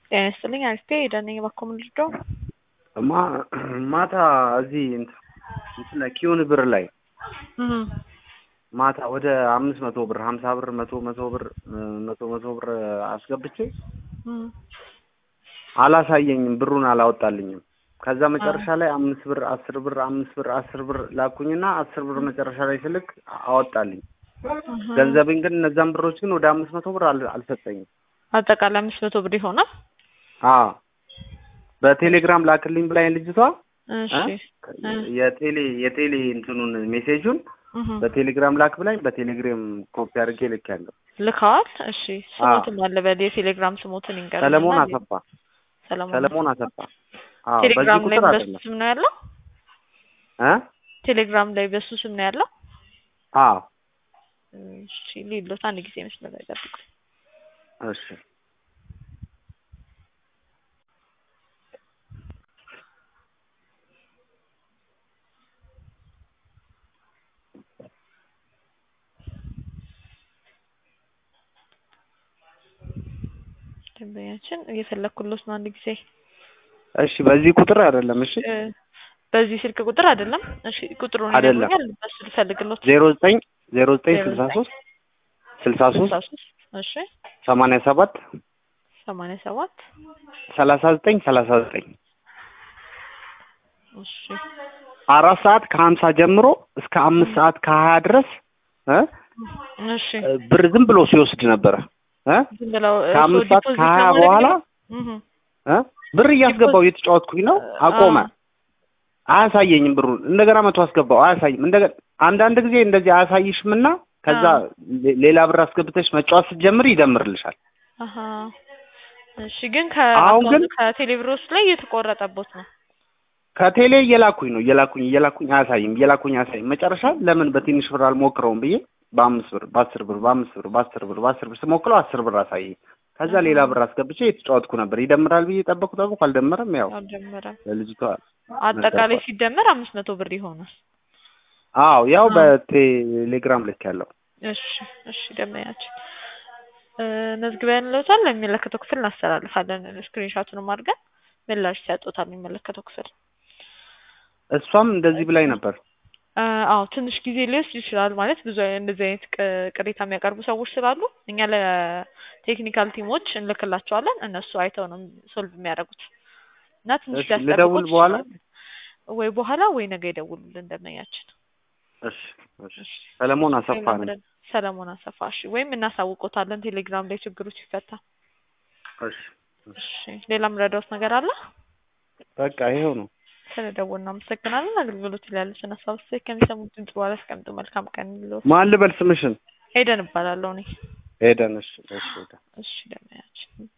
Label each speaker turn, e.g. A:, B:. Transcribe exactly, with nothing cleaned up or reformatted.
A: ጤና ይስጥልኝ አሪፍ ሄደን ባኮም ልዶ
B: ማ ማታ እዚህ እንትን ላይ ኪዩን ብር ላይ ማታ ወደ አምስት መቶ ብር ሀምሳ ብር መቶ መቶ ብር መቶ መቶ ብር አስገብቼ አላሳየኝም ብሩን አላወጣልኝም። ከዛ መጨረሻ ላይ አምስት ብር አስር ብር አምስት ብር አስር ብር ላኩኝና አስር ብር መጨረሻ ላይ ስልክ አወጣልኝ። ገንዘብን ግን እነዛን ብሮች ግን ወደ አምስት መቶ ብር አልሰጠኝም።
A: አጠቃላይ አምስት መቶ ብር ይሆናል።
B: አዎ በቴሌግራም ላክልኝ ብላኝ ልጅቷ።
A: እሺ
B: የቴሌ የቴሌ እንትኑን ሜሴጁን በቴሌግራም ላክ ብላኝ በቴሌግራም ኮፒ አድርጌ ልኬያለሁ።
A: ልካል። እሺ ስሞቱን አለ በል የቴሌግራም ስሞቱን ይንገር።
B: ሰለሞን አሰፋ ሰለሞን አሰፋ። አዎ
A: ቴሌግራም ላይ በሱ ስም ነው ያለው
B: እ
A: ቴሌግራም ላይ በሱ ስም ነው ያለው።
B: አዎ
A: እሺ ሊሎት አንድ ጊዜ መስመር ላይ ጠብቁ።
B: እሺ
A: ደንበኛችን እየፈለኩልዎት ነው አንድ ጊዜ።
B: እሺ በዚህ ቁጥር አይደለም። እሺ
A: በዚህ ስልክ ቁጥር አይደለም። እሺ ቁጥሩን
B: ይነግሩኛል
A: በሱ ልፈልግልዎት።
B: ዜሮ ዘጠኝ ዜሮ ዘጠኝ ስልሳ ሶስት ስልሳ ሶስት
A: እሺ
B: ሰማንያ ሰባት
A: ሰማንያ ሰባት
B: ሰላሳ ዘጠኝ ሰላሳ ዘጠኝ
A: እሺ
B: አራት ሰዓት ከሀምሳ ጀምሮ እስከ አምስት ሰዓት ከሀያ ድረስ እ
A: እሺ
B: ብር ዝም ብሎ ሲወስድ ነበር እ ከአምስት ሰዓት ከሀያ በኋላ እ ብር እያስገባው እየተጫወትኩኝ ነው። አቆመ። አያሳየኝም ብሩን። እንደገና መቶ አስገባው አያሳይም። እንደገና አንዳንድ ጊዜ እንደዚህ አያሳይሽምና ከዛ ሌላ ብር አስገብተሽ መጫወት ስትጀምሪ ይደምርልሻል።
A: አሃ እሺ ግን ከአሁን ከቴሌብሮስ ላይ የተቆረጠበት ነው።
B: ከቴሌ እየላኩኝ ነው እየላኩኝ እየላኩኝ አያሳይም እየላኩኝ አያሳይም። መጨረሻ ለምን በትንሽ ብር አልሞክረውም ብዬ በአምስት ብር በአስር ብር በአምስት ብር በአስር ብር በአስር ብር ስሞክረው አስር ብር አሳየኝ። ከዛ ሌላ ብር አስገብቼ የተጫወትኩ ነበር። ይደምራል ብዬ ጠበቅኩ ጠበቅኩ አልደመረም። ያው
A: አልደመረም።
B: ለልጅቷ
A: አጠቃላይ ሲደመር አምስት መቶ ብር ይሆናል።
B: አዎ ያው በቴሌግራም ልክ ያለው።
A: እሺ እሺ ደመያችን መዝግበን ለውታል ለሚመለከተው ክፍል እናስተላልፋለን። ስክሪንሾቱንም አድርገን ምላሽ ሲያጡታል የሚመለከተው ክፍል።
B: እሷም እንደዚህ ብላኝ ነበር።
A: አዎ ትንሽ ጊዜ ሊወስድ ይችላል ማለት ብዙ እንደዚህ አይነት ቅሬታ የሚያቀርቡ ሰዎች ስላሉ እኛ ለቴክኒካል ቲሞች እንልክላቸዋለን። እነሱ አይተው ነው ሶልቭ የሚያደርጉት እና ትንሽ
B: ልደውል በኋላ
A: ወይ በኋላ ወይ ነገ ይደውሉልን እንደመያችን።
B: እሺ እሺ ሰለሞን አሰፋ ነው።
A: ሰለሞን አሰፋ። እሺ ወይም እናሳውቆታለን ቴሌግራም ላይ ችግሩ ሲፈታ።
B: እሺ
A: እሺ ሌላም ረዳውት ነገር አለ?
B: በቃ ይሄው ነው።
A: ስለደወልን እናመሰግናለን። አገልግሎት ላይ ያለችን ሀሳብ ከሚሰሙት ድምጽ በኋላ አስቀምጡ። መልካም ቀን ይሁንልዎት።
B: ማን ልበል ስምሽን?
A: ሄደን እባላለሁ እኔ።
B: ሄደን። እሺ እሺ
A: እሺ ደህና ያችን